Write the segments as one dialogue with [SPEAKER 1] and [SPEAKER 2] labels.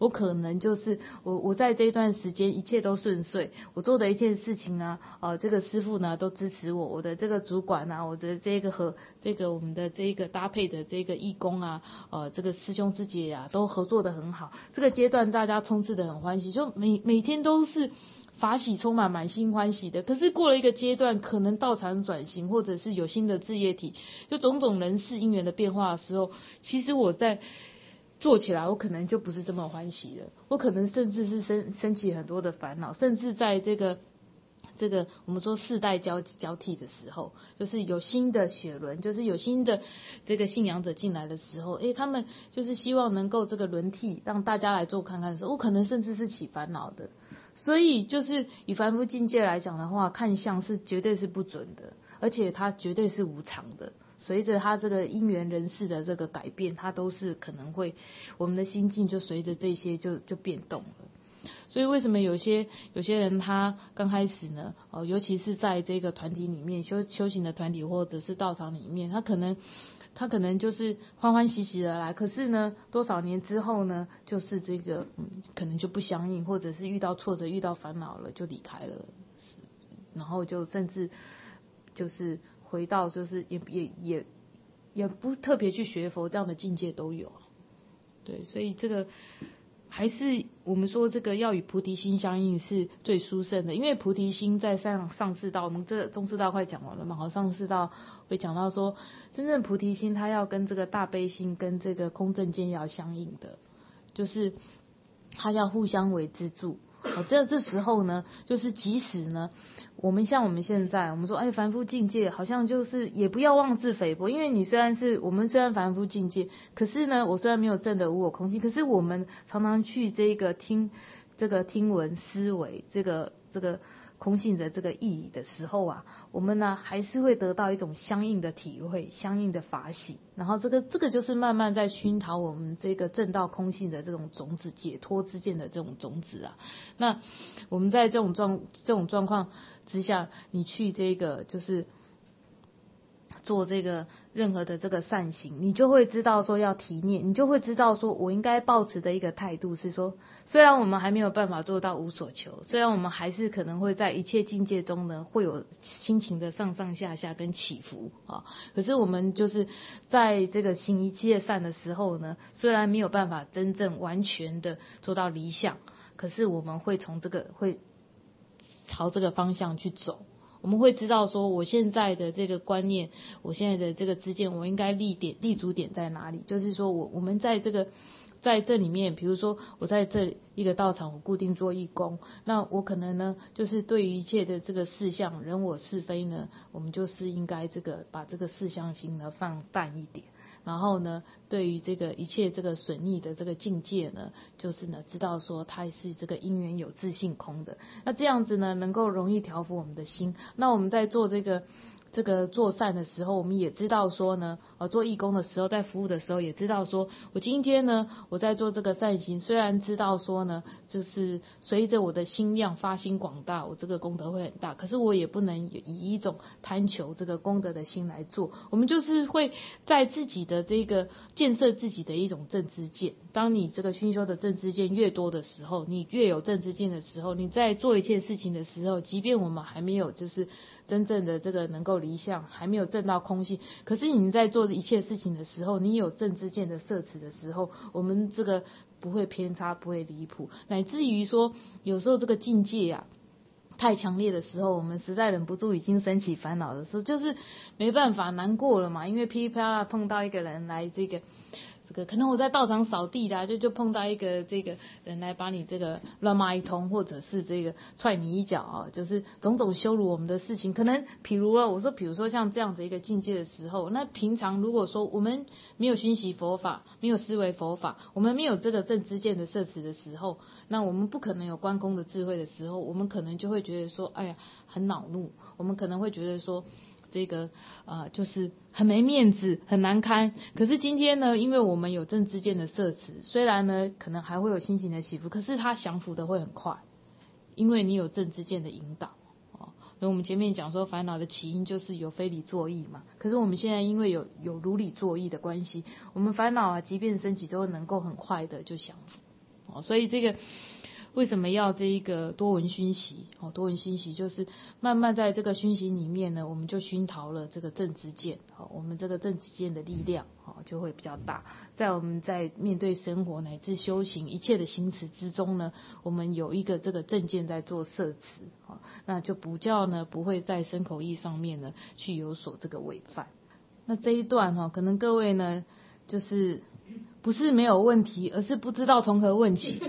[SPEAKER 1] 我可能就是我在这一段时间一切都顺遂，我做的一件事情呢，这个师父呢都支持我，我的这个主管啊，我的这个我们的这个搭配的这个义工啊，这个师兄师姐啊都合作的很好，这个阶段大家冲刺的很欢喜，就每天都是法喜充满，满心欢喜的。可是过了一个阶段，可能道场转型，或者是有新的事业体，就种种人事因缘的变化的时候，其实我在做起来，我可能就不是这么欢喜了，我可能甚至是升起很多的烦恼，甚至在这个我们说世代交替的时候，就是有新的血轮，就是有新的这个信仰者进来的时候，他们就是希望能够这个轮替，让大家来做看看的时候，我可能甚至是起烦恼的。所以就是以凡夫境界来讲的话，看相是绝对是不准的，而且它绝对是无常的。随着它这个因缘人事的这个改变，它都是可能会，我们的心境就随着这些就变动了。所以为什么有些人他刚开始呢，尤其是在这个团体里面修行的团体或者是道场里面，他可能就是欢欢喜喜的来，可是呢，多少年之后呢，就是这个可能就不相应，或者是遇到挫折、遇到烦恼了就离开了，然后就甚至就是回到就是也不特别去学佛，这样的境界都有。对，所以这个还是我们说这个要与菩提心相应是最殊胜的，因为菩提心在上士道，我们这中士道快讲完了嘛，好，上士道会讲到说，真正菩提心它要跟这个大悲心跟这个空正见要相应的，就是它要互相为支柱。这时候呢，就是即使呢，我们现在我们说，凡夫境界好像就是也不要妄自菲薄，因为我们虽然凡夫境界，可是呢，我虽然没有证得无我空性，可是我们常常去这个听闻思维这个空性的这个意义的时候啊，我们呢还是会得到一种相应的体会，相应的法喜，然后这个就是慢慢在熏陶我们这个正道空性的这种种子，解脱之见的这种种子啊。那我们在这种状况之下，你去这个就是做这个任何的这个善行，你就会知道说要提念，你就会知道说我应该抱持的一个态度是说，虽然我们还没有办法做到无所求，虽然我们还是可能会在一切境界中呢会有心情的上上下下跟起伏啊，可是我们就是在这个行一切善的时候呢，虽然没有办法真正完全的做到理想，可是我们会朝这个方向去走。我们会知道说，我现在的这个观念，我现在的这个知见，我应该立足点在哪里？就是说我们在这里面，比如说我在这一个道场，我固定做义工，那我可能呢，就是对于一切的这个事项、人我是非呢，我们就是应该把这个事项心呢放淡一点。然后呢，对于这个一切这个损益的这个境界呢，就是呢知道说它是这个因缘有自性空的，那这样子呢能够容易调伏我们的心。那我们在做这个做善的时候，我们也知道说呢，做义工的时候，在服务的时候也知道说，我今天呢我在做这个善行，虽然知道说呢，就是随着我的心量发心广大，我这个功德会很大，可是我也不能以一种贪求这个功德的心来做。我们就是会在自己的这个建设自己的一种正知见。当你这个熏修的正知见越多的时候，你越有正知见的时候，你在做一切事情的时候，即便我们还没有就是真正的这个能够离相，还没有证到空性，可是你在做一切事情的时候，你有正知见的摄持的时候，我们这个不会偏差，不会离谱，乃至于说有时候这个境界啊太强烈的时候，我们实在忍不住已经升起烦恼的时候，就是没办法难过了嘛，因为噼里啪啦碰到一个人来这个可能我在道场扫地的就碰到一个这个人来把你这个乱骂一通，或者是这个踹你一脚就是种种羞辱我们的事情。可能比如说像这样子一个境界的时候，那平常如果说我们没有熏习佛法，没有思维佛法，我们没有这个正知见的摄持的时候，那我们不可能有观空的智慧的时候，我们可能就会觉得说，哎呀很恼怒，我们可能会觉得说这个就是很没面子，很难堪。可是今天呢，因为我们有正知见的摄持，虽然呢可能还会有心情的起伏，可是它降伏的会很快，因为你有正知见的引导。所以我们前面讲说烦恼的起因就是有非理作意嘛，可是我们现在因为有如理作意的关系，我们烦恼即便升起之后能够很快的就降伏。 所以这个为什么要这一个多闻熏习？多闻熏习就是慢慢在这个熏习里面呢，我们就熏陶了这个正知见，我们这个正知见的力量就会比较大。在我们在面对生活乃至修行一切的行持之中呢，我们有一个这个正见在做摄持，那就不会在身口意上面呢去有所这个违犯。那这一段可能各位呢就是不是没有问题，而是不知道从何问起。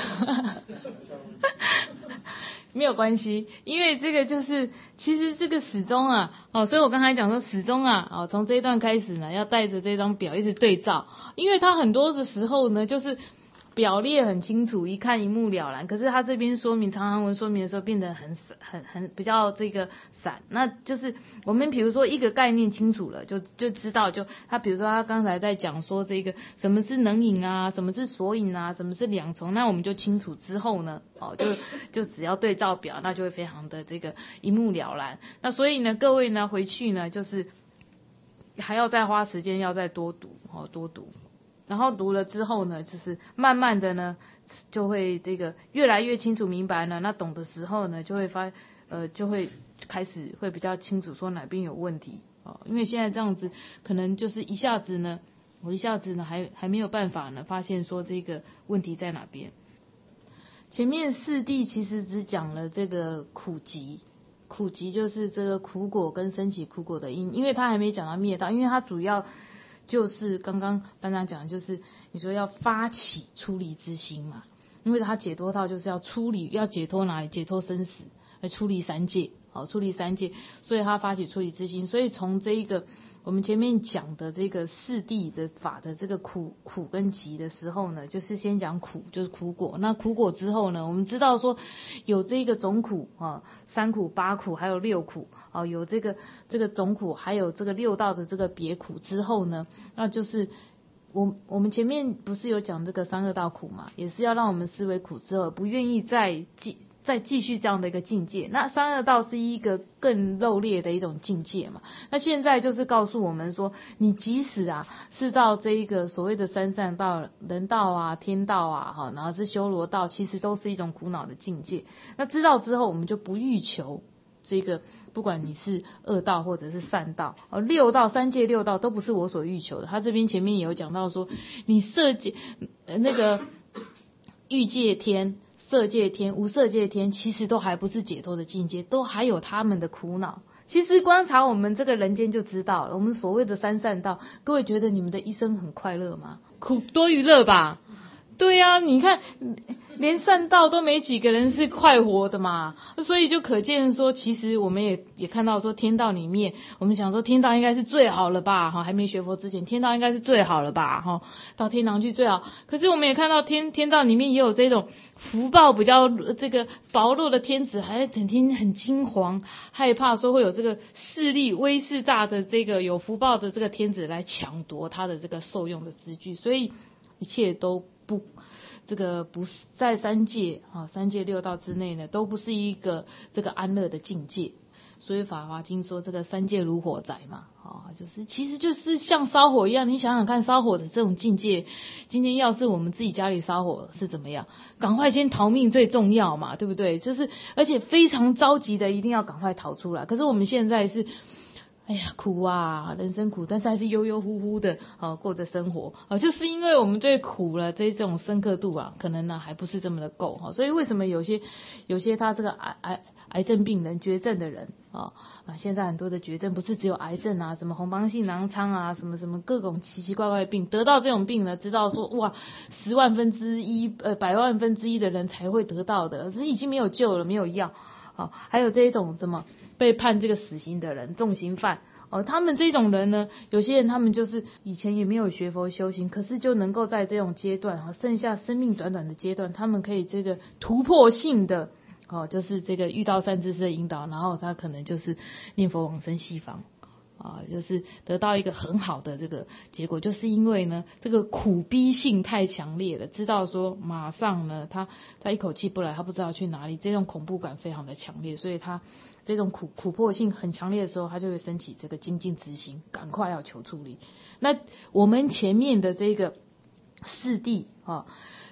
[SPEAKER 1] 没有关系，因为这个就是其实这个始终所以我刚才讲说始终从这一段开始呢，要带着这张表一直对照，因为它很多的时候呢就是表列很清楚，一看一目了然，可是他这边说明长行文说明的时候变得很比较这个散。那就是我们比如说一个概念清楚了，就知道，就他比如说他刚才在讲说这个什么是能引什么是所引什么是两重，那我们就清楚之后呢就只要对照表，那就会非常的这个一目了然。那所以呢各位呢回去呢就是还要再花时间要再多读多读，然后读了之后呢，就是慢慢的呢，就会这个越来越清楚明白了。那懂的时候呢，就会就会开始会比较清楚说哪边有问题因为现在这样子可能就是一下子呢还没有办法呢发现说这个问题在哪边。前面四谛其实只讲了这个苦集就是这个苦果跟升起苦果的因，因为他还没讲到灭道，因为他主要就是刚刚班长讲的，就是你说要发起出离之心嘛，因为他解脱道就是要出离，要解脱哪里？解脱生死，出离三界，出离三界，所以他发起出离之心。所以从这一个我们前面讲的这个四谛的法的这个苦跟集的时候呢，就是先讲苦，就是苦果。那苦果之后呢，我们知道说有这个总苦三苦八苦还有六苦有这个总苦，还有这个六道的这个别苦之后呢，那就是我们前面不是有讲这个三恶道苦嘛，也是要让我们思维苦之后不愿意再继续这样的一个境界。那三恶道是一个更漏劣的一种境界嘛，那现在就是告诉我们说，你即使是到这一个所谓的三善道、人道天道然后是修罗道，其实都是一种苦恼的境界。那知道之后，我们就不欲求这个，不管你是恶道或者是善道六道三界六道都不是我所欲求的。他这边前面也有讲到说，你色界那个欲界天、色界天、无色界天，其实都还不是解脱的境界，都还有他们的苦恼。其实观察我们这个人间就知道了，我们所谓的三善道，各位觉得你们的一生很快乐吗？苦多于乐吧？对啊，你看连善道都没几个人是快活的嘛，所以就可见说，其实我们也看到说，天道里面，我们想说天道应该是最好了吧，还没学佛之前，天道应该是最好了吧，到天堂去最好。可是我们也看到天道里面也有这种福报比较这个薄弱的天子，还整天很惊惶，害怕说会有这个势力威势大的这个有福报的这个天子来抢夺他的这个受用的资具，所以一切都不是在三界六道之内呢，都不是一个这个安乐的境界。所以法华经说这个三界如火宅嘛，其实就是像烧火一样。你想想看，烧火的这种境界，今天要是我们自己家里烧火是怎么样？赶快先逃命最重要嘛，对不对？就是而且非常着急的一定要赶快逃出来。可是我们现在是哎呀苦人生苦，但是还是悠悠乎乎的过着生活就是因为我们对苦了这种深刻度可能呢还不是这么的够所以为什么有些他这个癌症病人、绝症的人现在很多的绝症不是只有癌症什么红斑性囊疮什么各种奇奇怪怪的病，得到这种病呢，知道说哇10万分之一100万分之一的人才会得到的，只是已经没有救了，没有药还有这一种什么被判这个死刑的人、重刑犯他们这种人呢，有些人他们就是以前也没有学佛修行，可是就能够在这种阶段剩下生命短短的阶段，他们可以这个突破性的就是这个遇到善知识的引导，然后他可能就是念佛往生西方就是得到一个很好的这个结果，就是因为呢这个苦逼性太强烈了，知道说马上呢他一口气不来，他不知道去哪里，这种恐怖感非常的强烈，所以他这种苦迫性很强烈的时候，他就会升起这个精进之心，赶快要求出离。那我们前面的这个四谛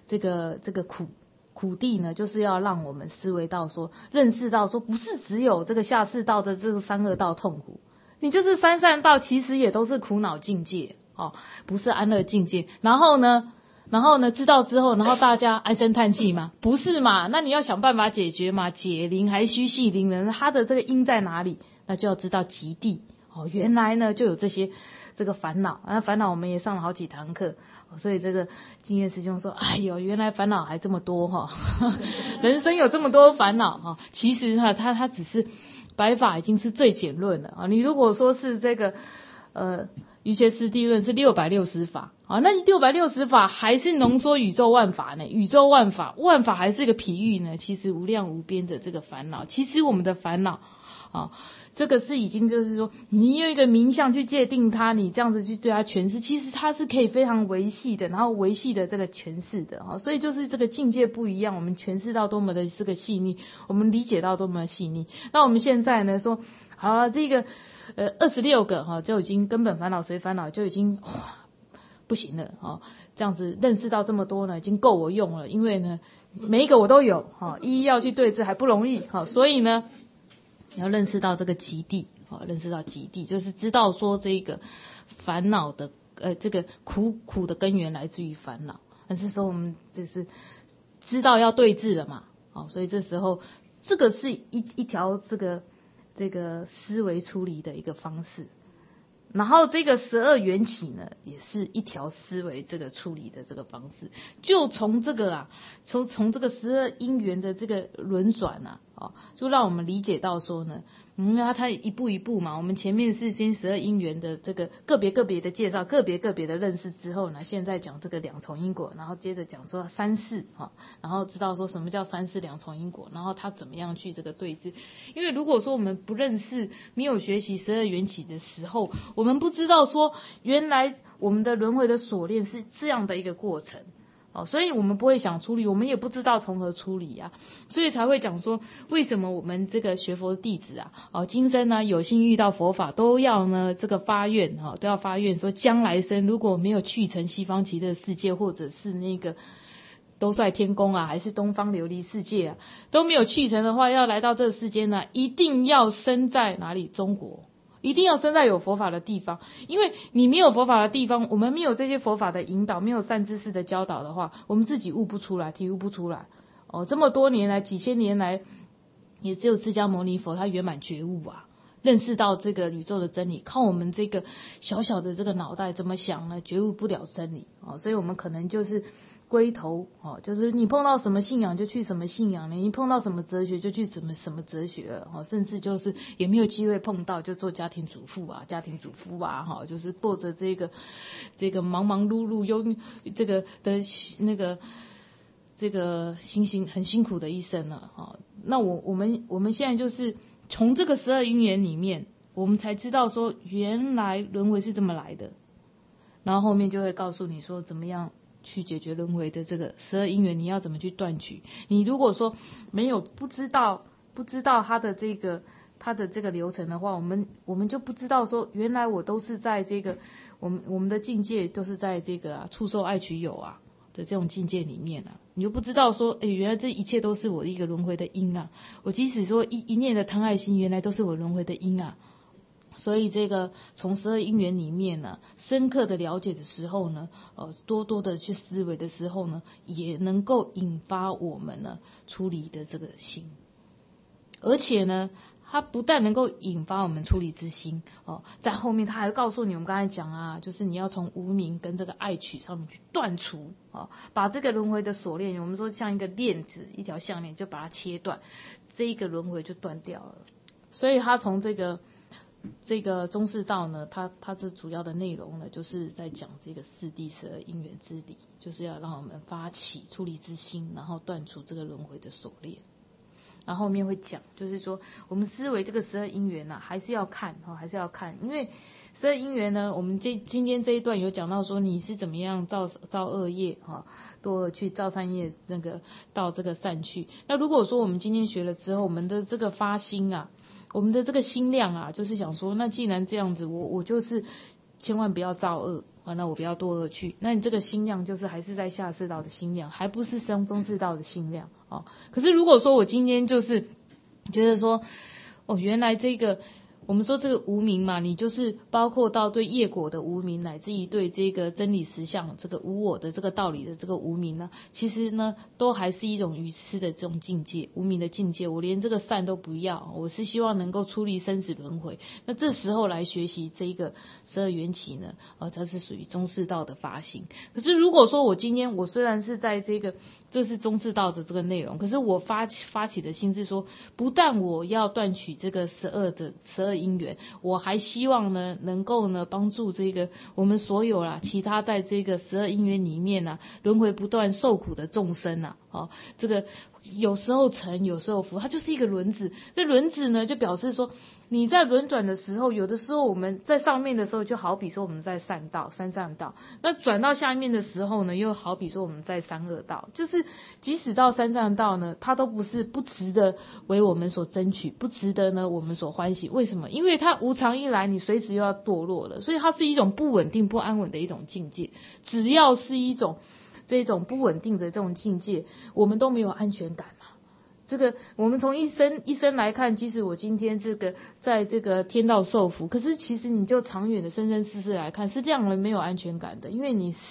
[SPEAKER 1] 这个苦地呢，就是要让我们思维到说，认识到说，不是只有这个下士道的这个三恶道痛苦，你就是三善道，其实也都是苦恼境界哦，不是安乐境界。然后呢，知道之后，然后大家唉声叹气嘛，不是嘛？那你要想办法解决嘛，解铃还须系铃人，它的这个因在哪里？那就要知道极地哦，原来呢就有这个烦恼，烦恼我们也上了好几堂课。所以这个净月师兄说，哎呦，原来烦恼还这么多哈，人生有这么多烦恼哈。其实他只是白法已经是最简论了啊。你如果说是这个瑜伽师地论是660法啊，那660法还是浓缩宇宙万法呢？宇宙万法还是一个譬喻呢？其实无量无边的这个烦恼，其实我们的烦恼啊，这个是已经就是说，你用一个名相去界定它，你这样子去对它诠释，其实它是可以非常维系的，然后维系的这个诠释的哈，所以就是这个境界不一样，我们诠释到多么的这个细腻，我们理解到多么的细腻。那我们现在呢说，好了，这个26个哈就已经根本烦恼随烦恼就已经不行了哈，这样子认识到这么多呢，已经够我用了，因为呢每一个我都有哈，一一要去对治还不容易哈，所以呢。你要认识到这个极地，认识到极地，就是知道说这个烦恼的这个苦的根源来自于烦恼。但是说我们就是知道要对治了嘛，所以这时候这个是一条这个思维处理的一个方式。然后这个12缘起呢，也是一条思维这个处理的这个方式。就从这个从这个12因缘的这个轮转就让我们理解到说呢，因为它一步一步嘛，我们前面是先12因缘的这个个别的介绍，个别的认识之后呢，现在讲这个两重因果，然后接着讲说三世然后知道说什么叫三世两重因果，然后它怎么样去这个对治。因为如果说我们不认识，没有学习12缘起的时候，我们不知道说原来我们的轮回的锁链是这样的一个过程。所以我们不会想处理，我们也不知道从何处理所以才会讲说，为什么我们这个学佛的弟子今生呢有幸遇到佛法，都要呢这个发愿都要发愿说，将来生如果没有去成西方极乐世界，或者是那个兜率天宫还是东方琉璃世界都没有去成的话，要来到这个世间呢，一定要生在哪里？中国。一定要生在有佛法的地方，因为你没有佛法的地方，我们没有这些佛法的引导，没有善知识的教导的话，我们自己悟不出来，体悟不出来。这么多年来，几千年来，也只有释迦牟尼佛他圆满觉悟认识到这个宇宙的真理，靠我们这个小小的这个脑袋怎么想呢？觉悟不了真理所以我们可能就是归头就是你碰到什么信仰就去什么信仰，你碰到什么哲学就去什么哲学了甚至就是也没有机会碰到就做家庭主妇就是过着这个忙忙碌碌这个的那个这个很辛苦的一生了那我们现在就是从这个12因缘里面，我们才知道说原来轮回是这么来的，然后后面就会告诉你说怎么样去解决轮回的这个12因缘，你要怎么去断取。你如果说不知道它的这个流程的话，我们就不知道说原来我都是在这个我们的境界都是在这个触受爱取有的这种境界里面你就不知道说原来这一切都是我一个轮回的因我即使说一念的贪爱心，原来都是我轮回的因所以这个从12因缘里面呢，深刻的了解的时候呢，多的去思维的时候呢，也能够引发我们呢出离的这个心，而且呢，它不但能够引发我们出离之心在后面它还会告诉你，我们刚才讲就是你要从无明跟这个爱取上面去断除把这个轮回的锁链，我们说像一个链子，一条项链，就把它切断，这一个轮回就断掉了。所以它从这个中士道呢，它这主要的内容呢，就是在讲这个四谛12因缘之理，就是要让我们发起出离之心，然后断除这个轮回的锁链。然后后面会讲，就是说我们思维这个12因缘还是要看因为12因缘呢，我们今天这一段有讲到说你是怎么样造恶业多去造善业，那个到这个善去。那如果说我们今天学了之后，我们的这个发心我们的这个心量就是想说，那既然这样子，我就是千万不要造恶那我不要堕恶趣。那你这个心量就是还是在下士道的心量，还不是中士道的心量可是如果说我今天就是觉得说原来这个我们说这个无明嘛，你就是包括到对业果的无明，乃至于对这个真理实相这个无我的这个道理的这个无明呢，其实呢都还是一种愚痴的这种境界，无明的境界。我连这个善都不要，我是希望能够出离生死轮回。那这时候来学习这个12缘起呢，它是属于中士道的发心。可是如果说我今天我虽然是在这是中士道的这个内容，可是我发起的心是说，不但我要断取这个12因缘，我还希望呢能够呢帮助这个我们所有其他在这个12因缘里面轮回不断受苦的众生这个有时候成有时候浮，它就是一个轮子。这轮子呢就表示说你在轮转的时候，有的时候我们在上面的时候就好比说我们在三善道，那转到下面的时候呢又好比说我们在三恶道。就是即使到三善道呢，它都不值得为我们所争取，不值得呢我们所欢喜。为什么？因为它无常一来，你随时又要堕落了，所以它是一种不稳定不安稳的一种境界。只要是一种这种不稳定的这种境界，我们都没有安全感嘛。这个我们从一生来看，即使我今天在这个天道受福，可是其实你就长远的生生世世来看，是让人没有安全感的。因为你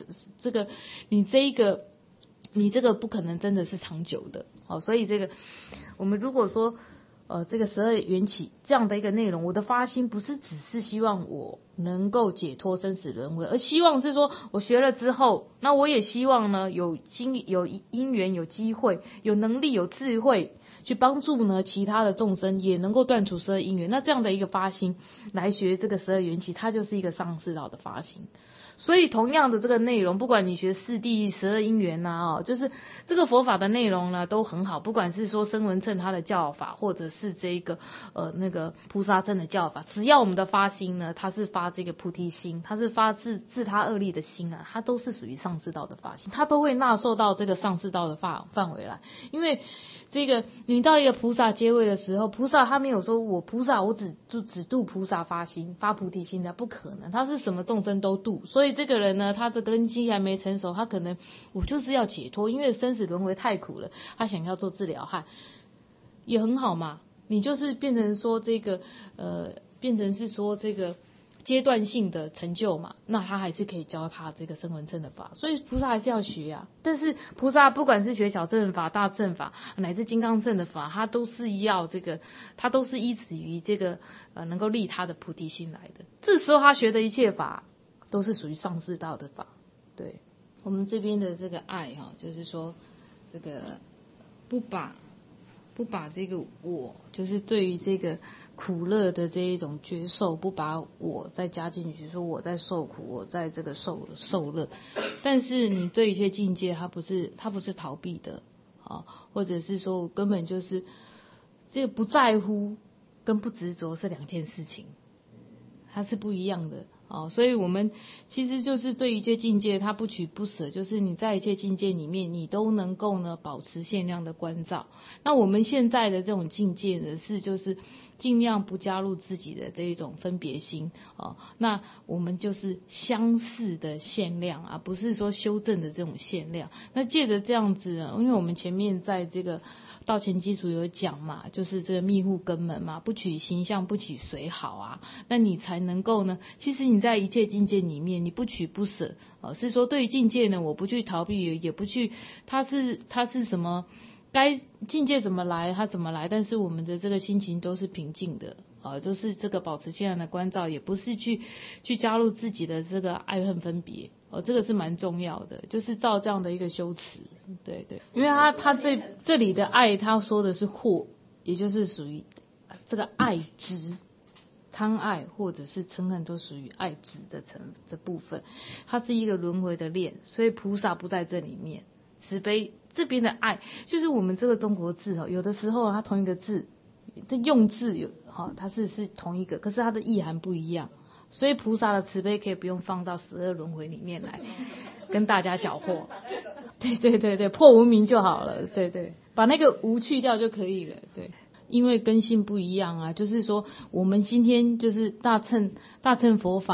[SPEAKER 1] 这个不可能真的是长久的所以这个我们如果说这个12缘起这样的一个内容，我的发心不是只是希望我能够解脱生死轮回，而希望是说我学了之后，那我也希望呢有因缘有机会有能力有智慧去帮助呢其他的众生也能够断除12因缘。那这样的一个发心来学这个12缘起，它就是一个上士道的发心。所以同样的这个内容，不管你学四谛12因缘就是这个佛法的内容呢都很好，不管是说声闻乘他的教法，或者是这个那个菩萨乘的教法，只要我们的发心呢，它是发这个菩提心，它是发自他恶力的心它都是属于上士道的发心，它都会纳受到这个上士道的范围来。因为这个你到一个菩萨阶位的时候，菩萨他没有说我菩萨我只度菩萨发心发菩提心的，不可能，他是什么众生都度。所以这个人呢，他的根基还没成熟，他可能我就是要解脱，因为生死轮回太苦了，他想要做治疗汉也很好嘛。你就是变成说这个变成是说这个阶段性的成就嘛，那他还是可以教他这个声闻乘的法。所以菩萨还是要学但是菩萨不管是学小乘法大乘法乃至金刚乘的法，他都是要他都是依止于这个能够利他的菩提心来的。这时候他学的一切法都是属于上士道的法。对，我们这边的这个爱就是说这个不把这个我，就是对于这个苦乐的这一种觉受，不把我再加进去，说我在受苦，我在这个受乐。但是你对一些境界，它不是逃避的或者是说我根本就是这个不在乎跟不执着是两件事情，它是不一样的所以我们其实就是对一切境界它不取不舍，就是你在一切境界里面你都能够呢保持限量的关照。那我们现在的这种境界呢是就是尽量不加入自己的这一种分别心那我们就是相似的限量不是说修正的这种限量。那借着这样子因为我们前面在这个道前基础有讲嘛，就是这个密护根门嘛，不取形象不取随好那你才能够呢，其实你在一切境界里面你不取不舍是说对于境界呢我不去逃避，也不去它是什么该境界怎么来它怎么来，但是我们的这个心情都是平静的都是这个保持现在的关照，也不是去加入自己的这个爱恨分别这个是蛮重要的，就是照这样的一个修持。对，因为他这里的爱他说的是惑，也就是属于这个爱执，贪爱或者是嗔恨都属于爱执的这部分，它是一个轮回的链，所以菩萨不在这里面。慈悲这边的爱就是我们这个中国字有的时候它同一个字它用字它是同一个，可是它的意涵不一样，所以菩萨的慈悲可以不用放到12轮回里面来跟大家搅和。对，破无明就好了。对，把那个无去掉就可以了。对，因为根性不一样就是说我们今天就是大乘佛法，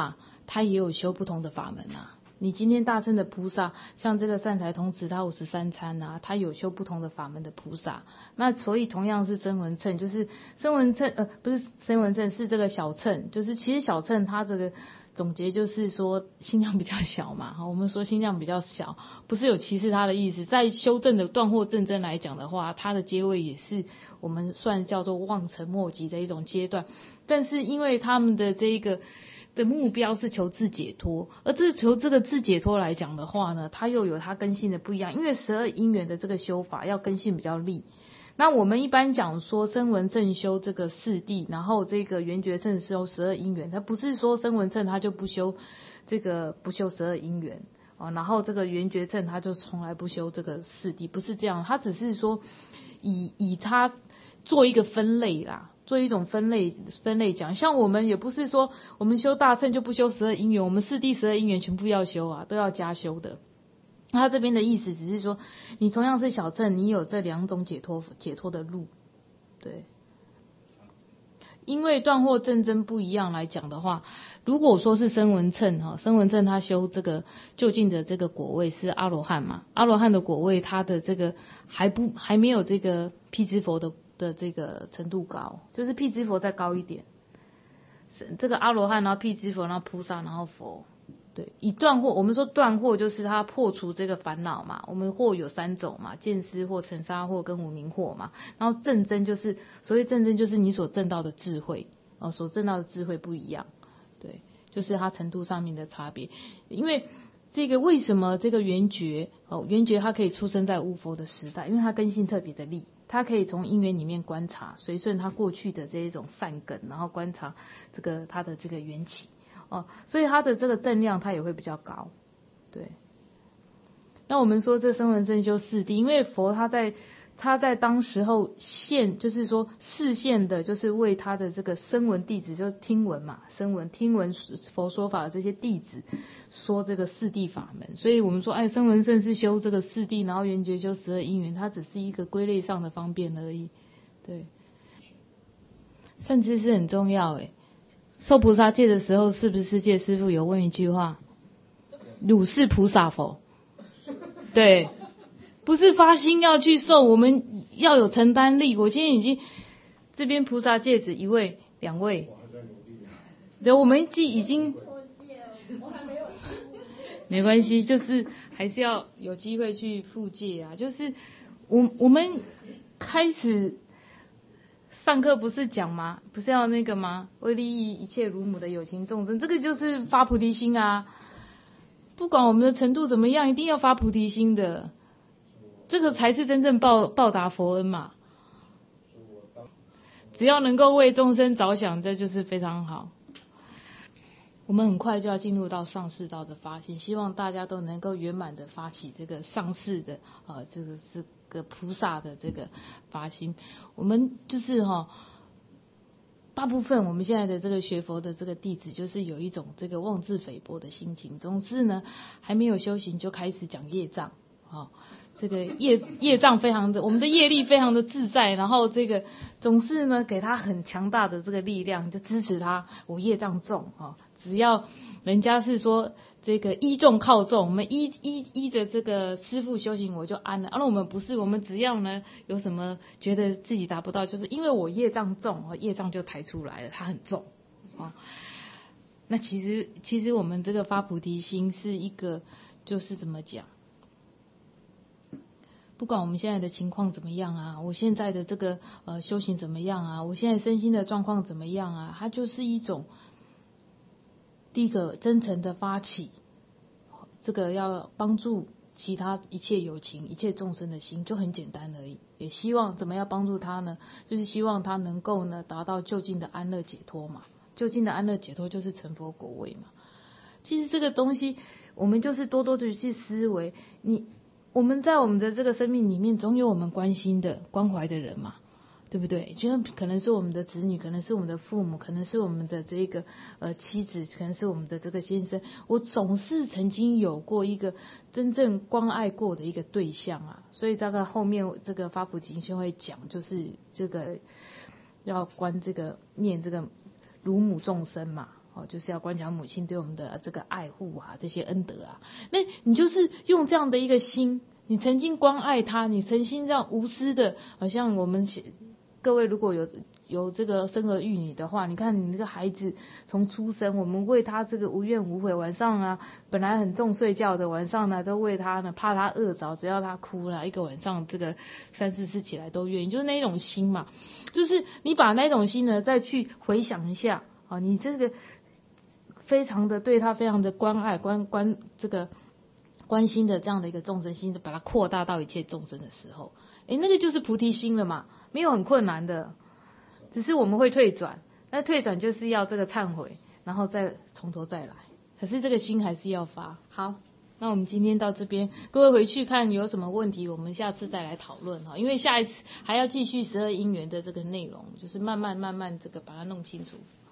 [SPEAKER 1] 他也有修不同的法门啊。你今天大乘的菩萨，像这个善财童子，他53参啊，他有修不同的法门的菩萨。那所以同样是声闻乘，就是声闻乘不是声闻乘，是这个小乘，就是其实小乘它这个总结就是说心量比较小嘛。我们说心量比较小，不是有歧视他的意思。在修正的断惑正真来讲的话，它的阶位也是我们算叫做望尘莫及的一种阶段。但是因为他们的这个的目标是求自解脱，而求这个自解脱来讲的话呢，它又有它根性的不一样。因为12因缘的这个修法要根性比较利。那我们一般讲说声闻乘修这个四谛，然后这个缘觉乘修12因缘，它不是说声闻乘它就不修12因缘然后这个缘觉乘它就从来不修这个四谛，不是这样。它只是说以它做一个分类啦，做一种分类讲。像我们也不是说我们修大乘就不修12因缘，我们四谛12因缘全部要修啊，都要加修的。他这边的意思只是说，你同样是小乘，你有这2种解脱的路，对。因为断惑正真不一样来讲的话，如果说是声闻乘声闻乘他修这个究竟的这个果位是阿罗汉嘛，阿罗汉的果位他的这个还没有这个辟支佛的这个程度高，就是辟支佛再高一点，这个阿罗汉然后辟支佛然后菩萨然后佛。对，以断惑，我们说断惑就是他破除这个烦恼嘛。我们惑有3种嘛，见思惑、尘沙惑跟无明惑嘛。然后正真就是所谓正真就是你所证到的智慧所证到的智慧不一样，对，就是它程度上面的差别。因为这个为什么这个缘觉缘觉它可以出生在无佛的时代，因为它根性特别的利，它可以从因缘里面观察，随顺它过去的这一种善根，然后观察这个它的这个缘起。所以它的这个正量它也会比较高，对。那我们说这声闻乘修四谛，因为佛他在当时候就是说示现的，就是为他的这个声闻弟子，就是听闻嘛，听闻佛说法的这些弟子说这个四谛法门。所以我们说，声闻乘是修这个四谛，然后缘觉修12因缘，它只是一个归类上的方便而已，对。善知识很重要受菩萨戒的时候，是不是世界师父有问一句话？汝是菩萨否？对，不是发心要去受，我们要有承担力。我今天已经这边菩萨戒指1位、2位，对，我们已经没关系，就是还是要有机会去复戒啊。就是我们开始。上课不是讲吗？不是要那个吗？为利益一切如母的有情众生，这个就是发菩提心啊！不管我们的程度怎么样，一定要发菩提心的，这个才是真正报答佛恩嘛。只要能够为众生着想，这就是非常好。我们很快就要进入到上士道的发心，希望大家都能够圆满的发起这个上士的这个菩萨的这个发心。我们就是大部分我们现在的这个学佛的这个弟子，就是有一种这个妄自菲薄的心情，总是呢还没有修行就开始讲业障这个业障非常的，我们的业力非常的自在，然后这个总是呢给他很强大的这个力量，就支持他，我业障重只要人家是说这个依重靠重，我们依着这个师父修行我就安了。而我们不是，我们只要呢有什么觉得自己达不到，就是因为我业障重，业障就抬出来了，它很重那其实我们这个发菩提心是一个，就是怎么讲？不管我们现在的情况怎么样啊，我现在的这个修行怎么样啊，我现在身心的状况怎么样啊，它就是一种第一个真诚的发起，这个要帮助其他一切有情一切众生的心，就很简单而已。也希望怎么样帮助他呢？就是希望他能够呢达到究竟的安乐解脱嘛。究竟的安乐解脱就是成佛果位嘛。其实这个东西我们就是多多的去思维，我们在我们的这个生命里面总有我们关心的关怀的人嘛，对不对？就可能是我们的子女，可能是我们的父母，可能是我们的这个妻子，可能是我们的这个先生。我总是曾经有过一个真正关爱过的一个对象啊，所以大概后面这个发菩提心会讲，就是这个要观这个念这个如母众生嘛， 就是要观想母亲对我们的这个爱护啊，这些恩德啊，那你就是用这样的一个心，你曾经关爱他，你曾经这样无私的，好像我们各位如果有这个生儿育女的话，你看你这个孩子从出生，我们为他这个无怨无悔，晚上啊本来很重睡觉的，晚上呢都为他呢，怕他饿着，只要他哭了，一个晚上这个3、4次起来都愿意，就是那种心嘛，就是你把那种心呢再去回想一下啊，你这个非常的对他非常的关爱这个关心的这样的一个众生心，把它扩大到一切众生的时候，那个就是菩提心了嘛，没有很困难的，只是我们会退转，那退转就是要这个忏悔，然后再从头再来，可是这个心还是要发。好，那我们今天到这边，各位回去看有什么问题，我们下次再来讨论哈，因为下一次还要继续12因缘的这个内容，就是慢慢这个把它弄清楚。